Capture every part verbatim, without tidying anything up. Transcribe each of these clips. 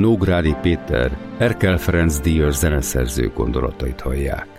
Nógrádi Péter, Erkel Ferenc díjas zeneszerző gondolatait hallják.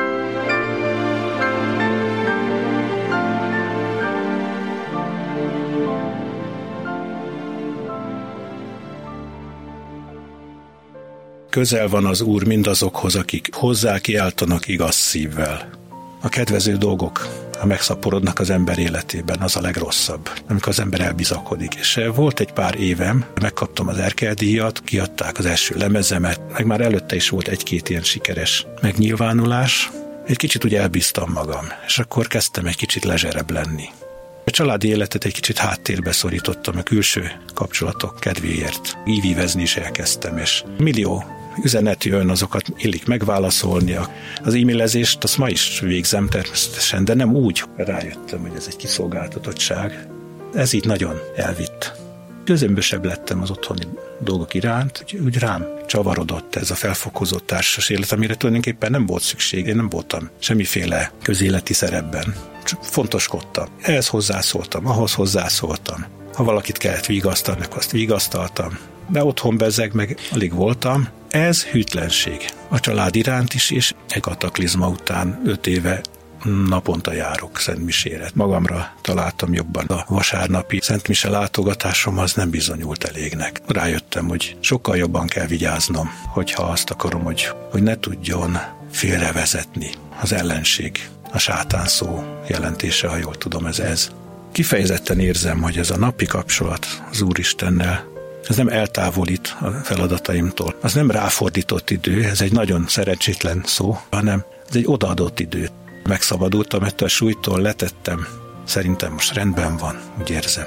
Közel van az Úr mindazokhoz, akik hozzá kiáltanak igaz szívvel. A kedvező dolgok, ha megszaporodnak az ember életében, az a legrosszabb, amikor az ember elbizakodik. És volt egy pár évem, megkaptam az Erkel díjat, kiadták az első lemezemet, meg már előtte is volt egy-két ilyen sikeres megnyilvánulás. Egy kicsit úgy elbíztam magam, és akkor kezdtem egy kicsit lezserebb lenni. A családi életet egy kicsit háttérbe szorítottam a külső kapcsolatok kedvéért. Ívívezni is elkezdtem, és millió üzenet jön, azokat illik megválaszolni. Az e-mailezést azt ma is végzem természetesen, de nem úgy. Rájöttem, hogy ez egy kiszolgáltatottság. Ez így nagyon elvitt. Közömbösebb lettem az otthoni dolgok iránt, úgy, úgy rám csavarodott ez a felfokozott társas élet, amire tulajdonképpen nem volt szükség. Én nem voltam semmiféle közéleti szerepben. Csak fontoskodtam. Ehhez hozzászóltam, ahhoz hozzászóltam. Ha valakit kellett vigasztalni, akkor azt vigasztaltam. De otthon bezzeg meg alig voltam. Ez hűtlenség. A család iránt is, és egy kataklizma után öt éve naponta járok szentmisére. Magamra találtam jobban. A vasárnapi szentmise látogatásom az nem bizonyult elégnek. Rájöttem, hogy sokkal jobban kell vigyáznom, hogyha azt akarom, hogy, hogy ne tudjon félrevezetni az ellenség. A sátán szó jelentése, ha jól tudom, ez ez. Kifejezetten érzem, hogy ez a napi kapcsolat az Úristennel, ez nem eltávolít a feladataimtól. Az nem ráfordított idő, ez egy nagyon szerencsétlen szó, hanem ez egy odaadott idő. Megszabadultam ettől a súlytól, letettem. Szerintem most rendben van, úgy érzem.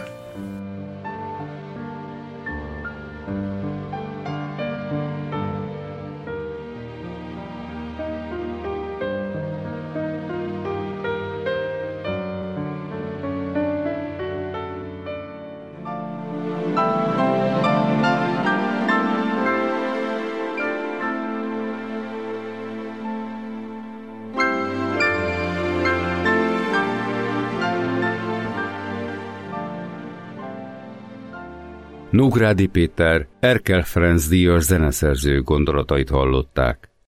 Nógrádi Péter, Erkel Ferenc díjas zeneszerző gondolatait hallották.